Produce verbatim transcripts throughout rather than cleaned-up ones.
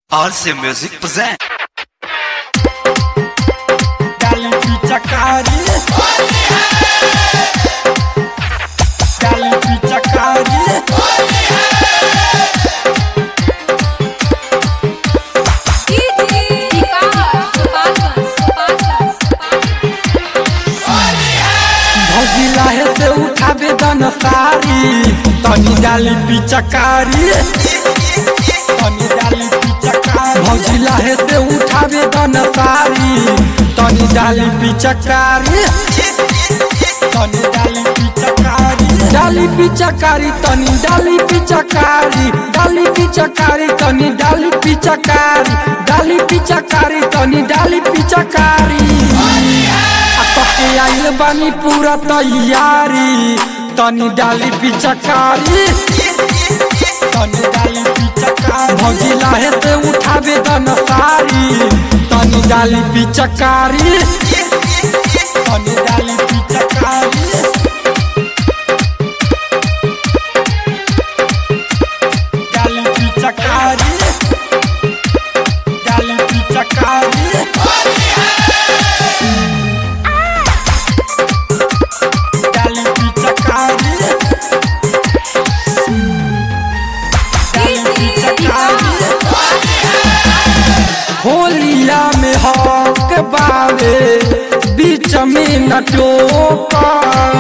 R C Music present. Dali pizza cari, Dali pizza cari. भौजिला है से उठावे दन सारी, तनी डाली पीछा कारी, तनी डाली पीछा कारी। भौजिला है से उठावे दन सारी, तनी डाली पीछा कारी, तनी डाली पीछा कारी। डाली पीछा कारी, तनी डाली पीछा कारी, डाली पीछा कारी, तनी डाली पीछा कारी, डाली पीछा कारी, तनी डाली पीछा कारी। आइल बानी पूरा तैयारी, तनी डाली पीछा कारी, तनी डाली पीछा कारी। भौजिला है से उठावे दन सारी, तनी डाली पीछा कारी, तनी डाली पीछा कारी। डाली पीछा कारी, डाली पीछा कारी। होलिया में हक बावे बीच में न टोका,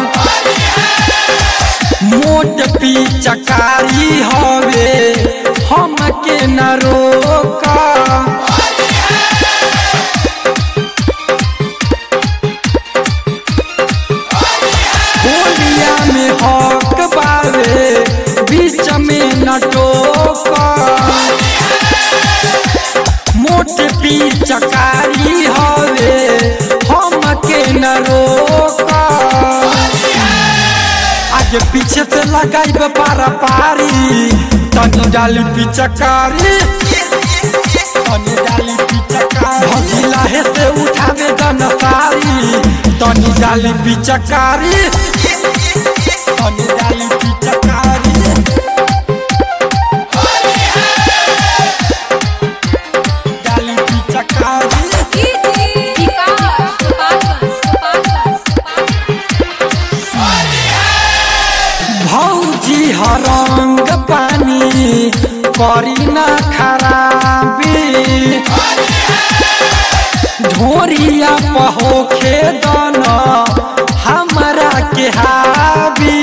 मोट पिचकारी हवे हमके न रोका। होलिया में हक बावे बीच में न टोका, मोट पिचकारी हवे हमके न रोका। आगे पीछे से लगाइब पारा पारी, तनी डाली पिचकारी, तनी डाली पिचकारी। भौजिला है से उठावे दन सारी, तनी डाली पिचकारी, तनी डाली पिचकारी। भौजी हरंग पानी करी न खराबी, ढोरिया पहोखे दन हमरा के हावी।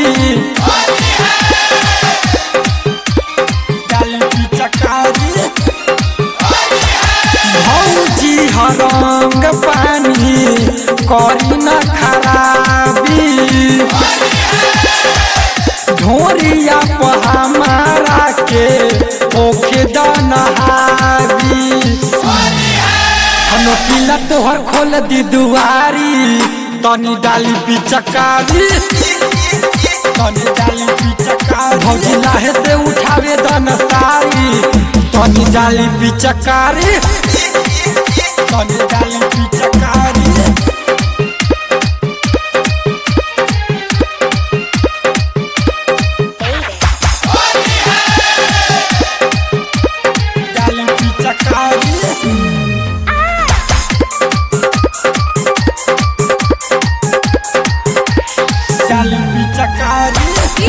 डाली पिचकारी, भौजी हरंग पानी करी न खराबी, ढोरिया पर हमारा के ओखे दनहावी। अनोखिला तोहर खोल दी दुआरी, तनी डाली पिचकारी, तनी डाली पिचकारी। भौजिला है से उठावे दन सारी, तनी डाली पिचकारी, तनी डाली पिचकारी। डाली पिचकारी,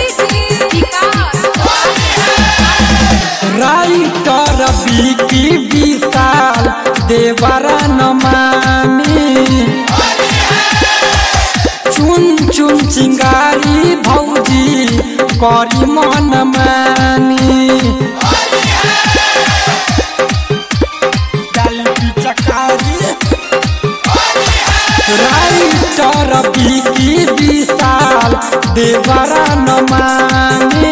राइटर बिकी विशाल देवरा न मानी, चुन चुन चिंगारी भौजी करी मन मानी। डाली पिचकारी, राइटर बिकी विशाल देवरा न माने,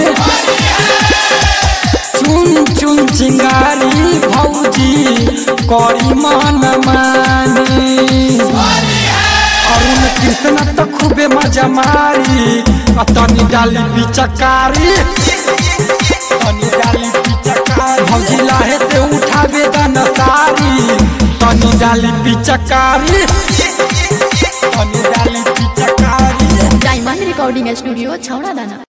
चुन चुन चिंगारी भौजी करी मन माने। अरुण कृष्ण तो खूबे मजा मारी, तनी डाली पिचकारी, तनी डाली पिचकारी। भौजिला है से उठावे दन सारी, तनी डाली पिचकारी, तनी डाली पिचकारी। डायमंड रिकॉर्डिंग स्टूडियो छौड़ा दाना।